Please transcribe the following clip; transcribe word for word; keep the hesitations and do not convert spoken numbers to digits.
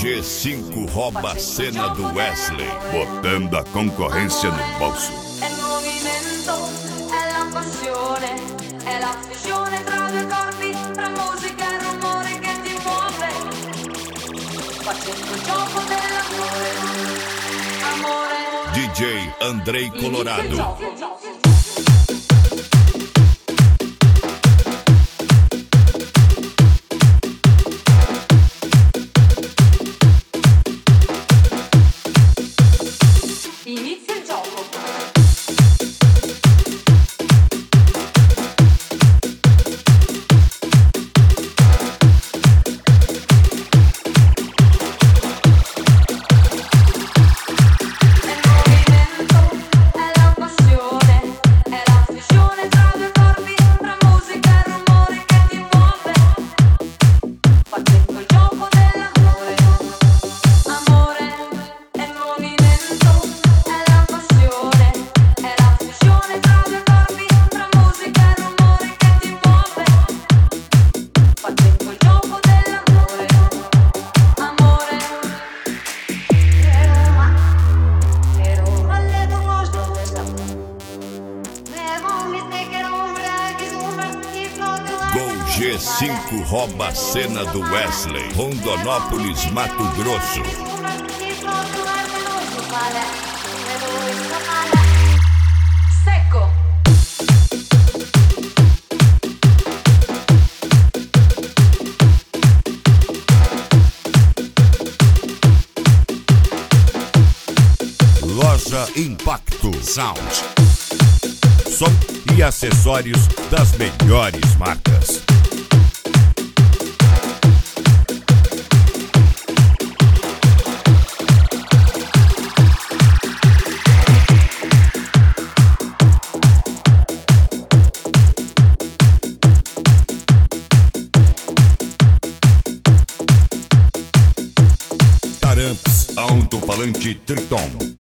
G cinco rouba a cena do Wesley, botando a concorrência no bolso. È il movimento, è la passione, è la fusione tra due corpi, tra musica e rumore che ti muove, facendo il gioco dell'amore, amore. D J Andrei Colorado. Inizia il gioco. G cinco rouba a cena do Wesley, Rondonópolis, Mato Grosso. Secco. Loja Impacto Sound. Som e acessórios das melhores marcas. Taramps, alto-falante Triton.